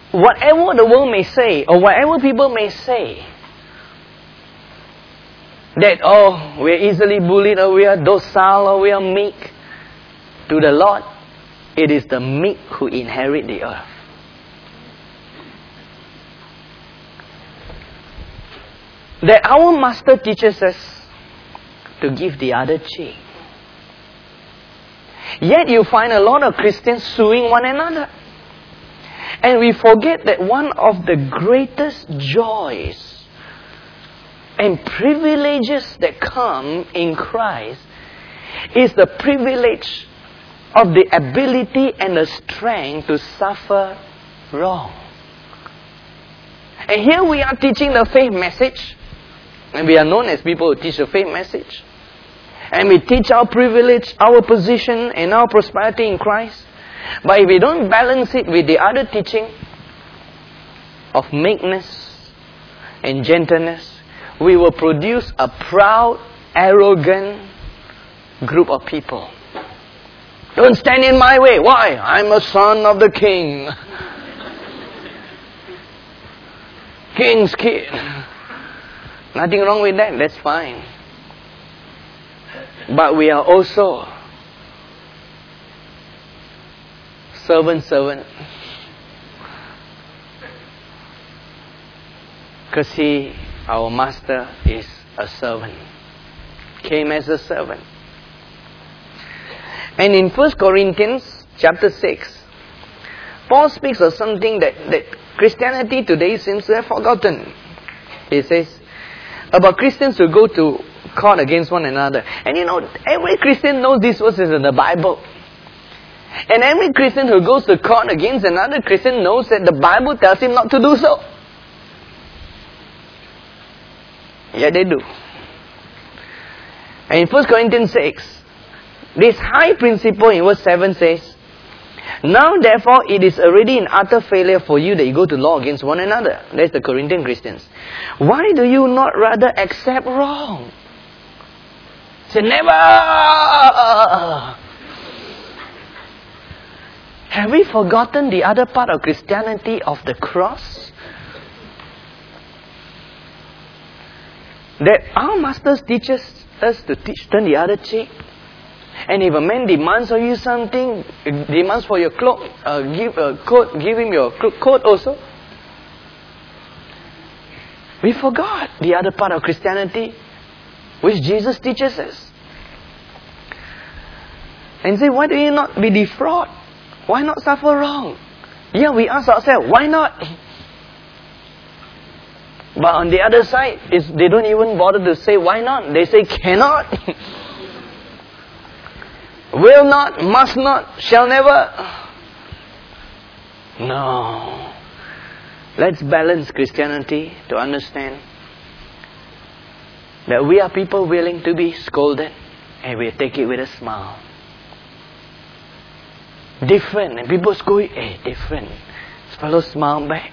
whatever the world may say, or whatever people may say, that, oh, we are easily bullied, or we are docile, or we are meek, to the Lord, it is the meek who inherit the earth. That our Master teaches us to give the other cheek. Yet you find a lot of Christians suing one another. And we forget that one of the greatest joys and privileges that come in Christ is the privilege of the ability and the strength to suffer wrong. And here we are teaching the faith message. And we are known as people who teach the faith message. And we teach our privilege, our position, and our prosperity in Christ. But if we don't balance it with the other teaching of meekness and gentleness, we will produce a proud, arrogant group of people. Don't stand in my way. Why? I'm a son of the king. King's kid. Nothing wrong with that. That's fine. But we are also servant. Because our Master is a servant. Came as a servant. And in 1 Corinthians chapter 6, Paul speaks of something that Christianity today seems to have forgotten. He says about Christians who go to court against one another. And you know, every Christian knows these verses in the Bible. And every Christian who goes to court against another Christian knows that the Bible tells him not to do so. Yeah, they do. And in 1 Corinthians 6, this high principle in verse 7 says, now therefore it is already an utter failure for you that you go to law against one another. That's the Corinthian Christians. Why do you not rather accept wrong? Say, never! Have we forgotten the other part of Christianity of the cross? That our Master teaches us to turn the other cheek. And if a man demands of you something, demands for your cloak, give him your coat also. We forgot the other part of Christianity, which Jesus teaches us. And say, why do you not be defrauded? Why not suffer wrong? Yeah, we ask ourselves, why not? But on the other side, they don't even bother to say why not. They say cannot. Will not, must not, shall never. No. Let's balance Christianity to understand that we are people willing to be scolded and we take it with a smile. Different. And people scold, hey, different. This fellow smile back.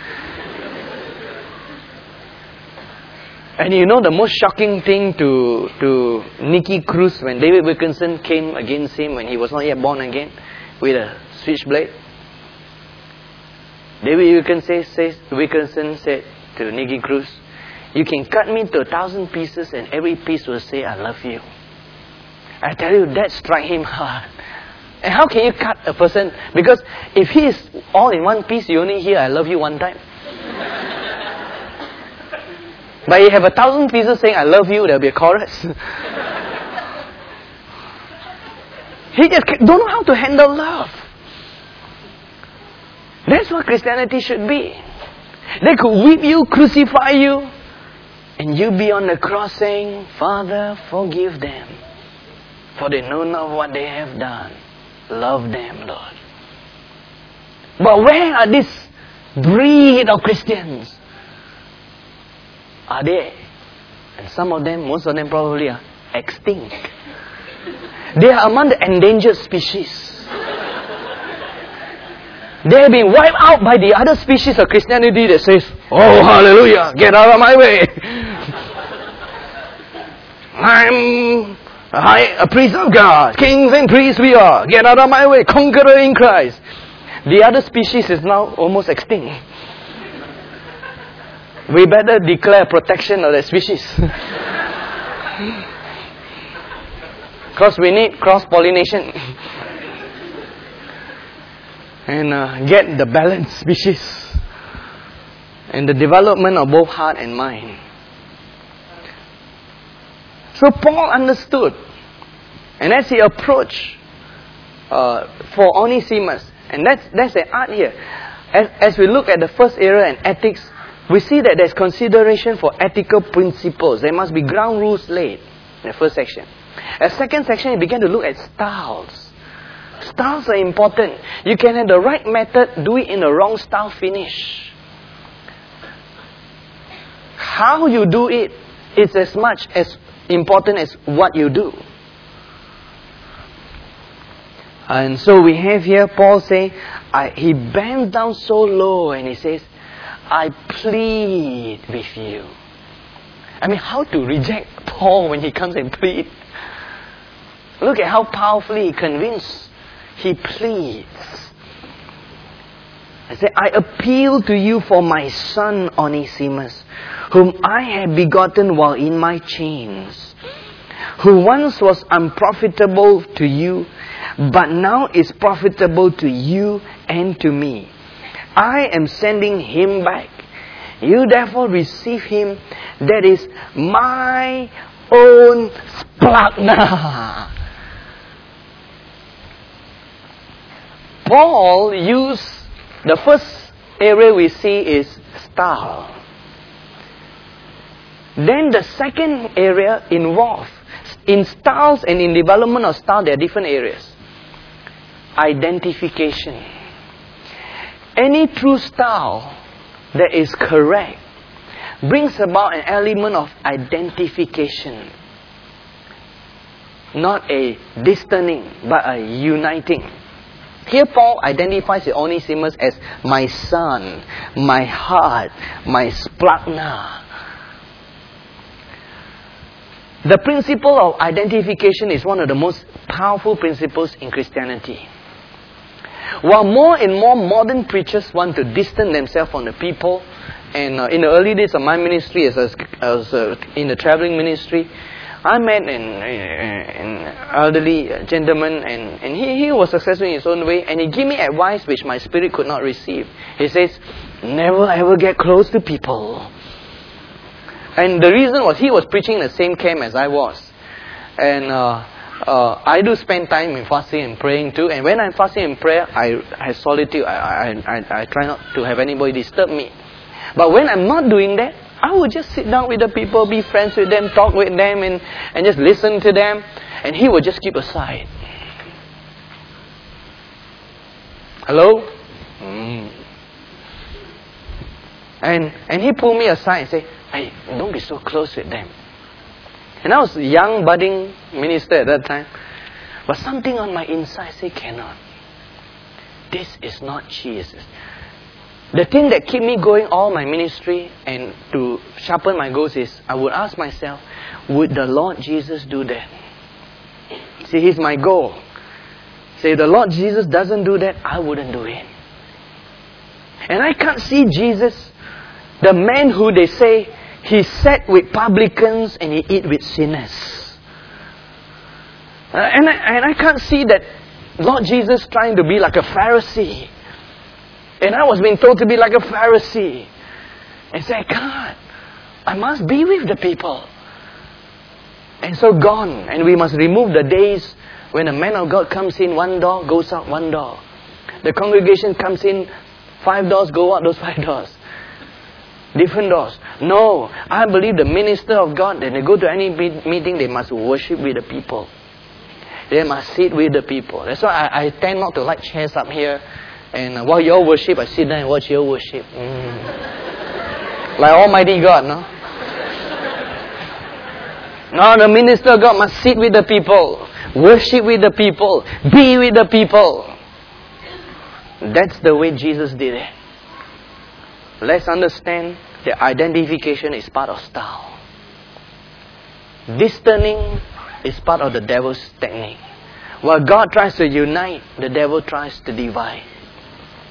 And you know the most shocking thing to Nicky Cruz when David Wilkerson came against him when he was not yet born again with a switchblade? David Wilkerson said to Nicky Cruz, you can cut me to 1,000 pieces and every piece will say I love you. I tell you, that struck him hard. And how can you cut a person? Because if he is all in one piece, you only hear I love you one time. But you have 1,000 pieces saying I love you, there will be a chorus. He just don't know how to handle love. That's what Christianity should be. They could whip you, crucify you, and you be on the cross saying, Father, forgive them, for they know not what they have done. Love them, Lord. But where are this breed of Christians? Are they? And some of them, most of them probably are extinct. They are among the endangered species. They have been wiped out by the other species of Christianity that says, oh, hallelujah, get out of my way. I'm a priest of God. Kings and priests we are. Get out of my way. Conqueror in Christ. The other species is now almost extinct. We better declare protection of that species. Because we need cross-pollination. And get the balanced species. And the development of both heart and mind. So Paul understood. And as he approached for Onesimus, and that's the art here. As we look at the first area in ethics, we see that there's consideration for ethical principles. There must be ground rules laid in the first section. The second section, he began to look at styles. Styles are important. You can have the right method, do it in the wrong style, finish. How you do it is as much as important as what you do. And so we have here Paul saying, he bends down so low and he says, I plead with you. I mean, how to reject Paul when he comes and plead? Look at how powerfully he convinced. He pleads. I say, I appeal to you for my son Onesimus, whom I have begotten while in my chains, who once was unprofitable to you, but now is profitable to you and to me. I am sending him back. You therefore receive him, that is my own splachna. Paul used, the first area we see is style. Then the second area involved, in styles and in development of style, there are different areas. Identification. Any true style that is correct brings about an element of identification. Not a distancing, but a uniting. Here Paul identifies Onesimus as my son, my heart, my splachna. The principle of identification is one of the most powerful principles in Christianity. While more and more modern preachers want to distance themselves from the people, and in the early days of my ministry, as I was in the traveling ministry, I met an elderly gentleman, and he was successful in his own way, and he gave me advice which my spirit could not receive. He says, never ever get close to people. And the reason was he was preaching in the same camp as I was. And I do spend time in fasting and praying too. And when I'm fasting and prayer, I have solitude. I try not to have anybody disturb me. But when I'm not doing that, I would just sit down with the people, be friends with them, talk with them, and just listen to them. And he would just keep aside. Hello? And he pulled me aside and said, hey, don't be so close with them. And I was a young, budding minister at that time. But something on my inside said, cannot. This is not Jesus. The thing that kept me going all my ministry and to sharpen my goals is, I would ask myself, would the Lord Jesus do that? See, He's my goal. See, if the Lord Jesus doesn't do that, I wouldn't do it. And I can't see Jesus, the man who they say, He sat with publicans and He eat with sinners. And I can't see that Lord Jesus trying to be like a Pharisee. And I was being told to be like a Pharisee. And say, I can't. I must be with the people. And so gone. And we must remove the days when a man of God comes in one door, goes out one door. The congregation comes in 5 doors, go out those 5 doors. Different doors. No, I believe the minister of God, when they go to any meeting, they must worship with the people. They must sit with the people. That's why I tend not to like chairs up here. And while you all worship, I sit down and watch your worship. Like Almighty God, no? No, the minister of God must sit with the people. Worship with the people. Be with the people. That's the way Jesus did it. Let's understand that identification is part of style. Distancing is part of the devil's technique. While God tries to unite, the devil tries to divide.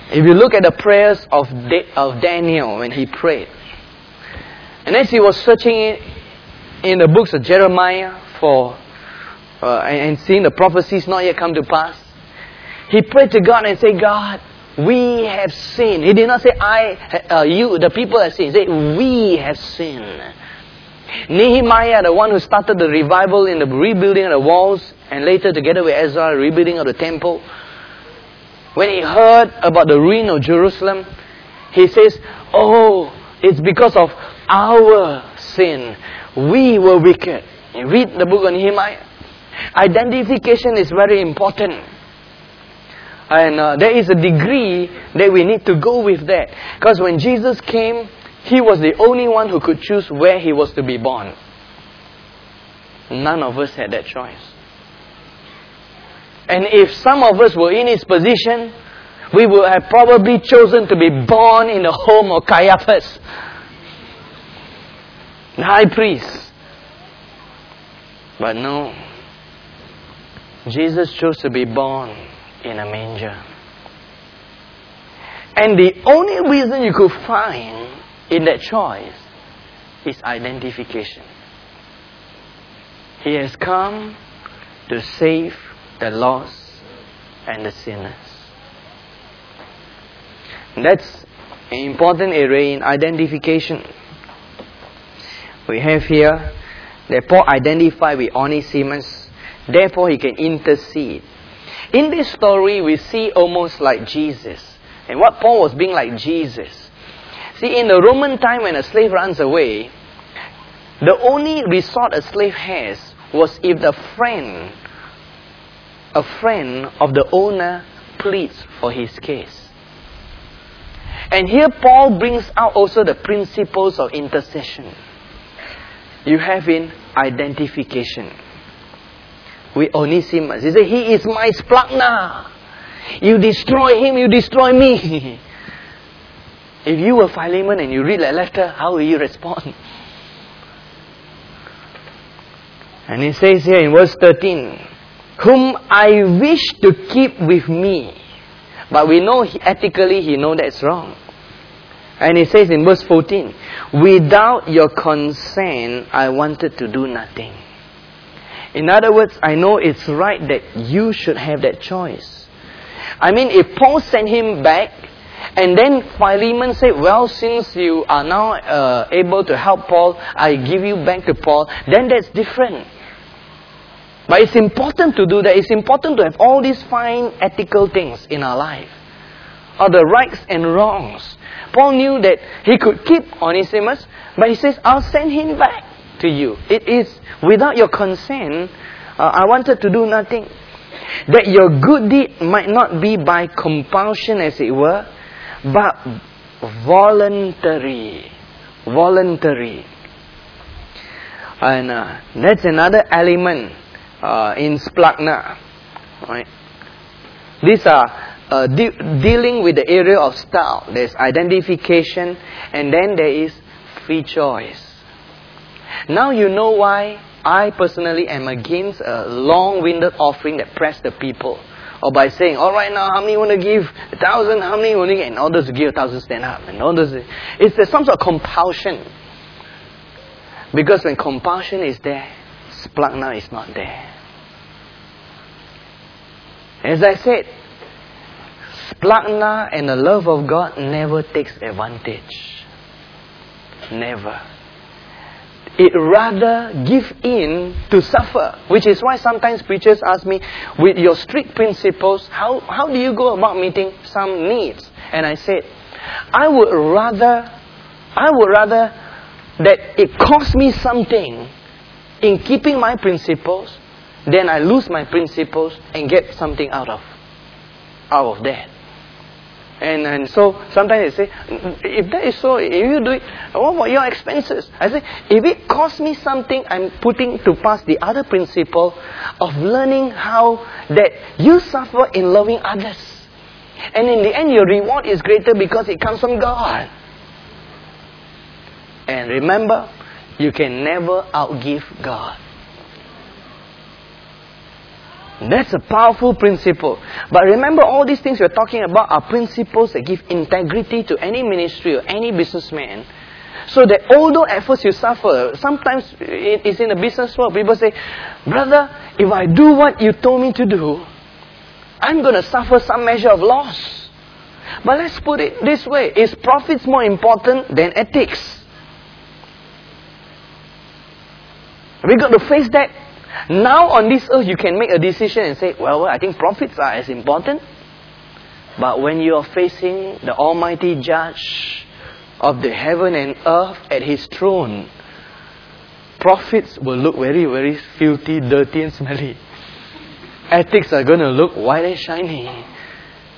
If you look at the prayers of Daniel when he prayed, and as he was searching in the books of Jeremiah for and seeing the prophecies not yet come to pass, he prayed to God and said, God, we have sinned. He did not say, you, the people have sinned. He said, we have sinned. Nehemiah, the one who started the revival in the rebuilding of the walls, and later together with Ezra, rebuilding of the temple, when he heard about the ruin of Jerusalem, he says, oh, it's because of our sin. We were wicked. You read the book of Nehemiah. Identification is very important. And there is a degree that we need to go with that. Because when Jesus came, He was the only one who could choose where He was to be born. None of us had that choice. And if some of us were in His position, we would have probably chosen to be born in the home of Caiaphas, the high priest. But no. Jesus chose to be born in a manger. And the only reason you could find in that choice is identification. He has come to save the lost and the sinners. And that's an important area in identification. We have here that Paul identified with Onesimus, therefore he can intercede. In this story, we see almost like Jesus. And what Paul was being like Jesus. See, in the Roman time when a slave runs away, the only resort a slave has was if a friend of the owner pleads for his case. And here Paul brings out also the principles of intercession. You have in identification. With Onesimus, he said, he is my splachna. You destroy him, you destroy me. If you were Philemon and you read that letter, how will you respond? And he says here in verse 13, whom I wish to keep with me. But we know ethically he knows that's wrong. And he says in verse 14, without your consent, I wanted to do nothing. In other words, I know it's right that you should have that choice. I mean, if Paul sent him back, and then Philemon said, well, since you are now able to help Paul, I give you back to Paul, then that's different. But it's important to do that. It's important to have all these fine ethical things in our life. Or the rights and wrongs. Paul knew that he could keep Onesimus, but he says, I'll send him back to you. It is without your consent, I wanted to do nothing. That your good deed might not be by compulsion, as it were, but voluntary. Voluntary. And that's another element in splachna. Right? These are dealing with the area of style. There's identification, and then there is free choice. Now you know why I personally am against a long-winded offering that press the people. Or by saying, alright now, how many want to give 1,000? How many want to give? And all those who give 1,000 stand up. And all those, there's some sort of compulsion. Because when compulsion is there, splachna is not there. As I said, splachna and the love of God never takes advantage. Never. It rather give in to suffer. Which is why sometimes preachers ask me, with your strict principles, how do you go about meeting some needs? And I said, I would rather that it costs me something in keeping my principles than I lose my principles and get something out of that. And so sometimes they say, if that is so, if you do it, what about your expenses? I say, if it costs me something, I'm putting to pass the other principle of learning how that you suffer in loving others. And in the end, your reward is greater because it comes from God. And remember, you can never outgive God. That's a powerful principle. But remember, all these things we're talking about are principles that give integrity to any ministry or any businessman. So that although at first you suffer, sometimes it's in the business world, people say, brother, if I do what you told me to do, I'm going to suffer some measure of loss. But let's put it this way. Is profits more important than ethics? We got to face that. Now on this earth, you can make a decision and say, well, I think profits are as important. But when you are facing the Almighty Judge of the heaven and earth at His throne, profits will look very, very filthy, dirty and smelly. Ethics are going to look white and shiny.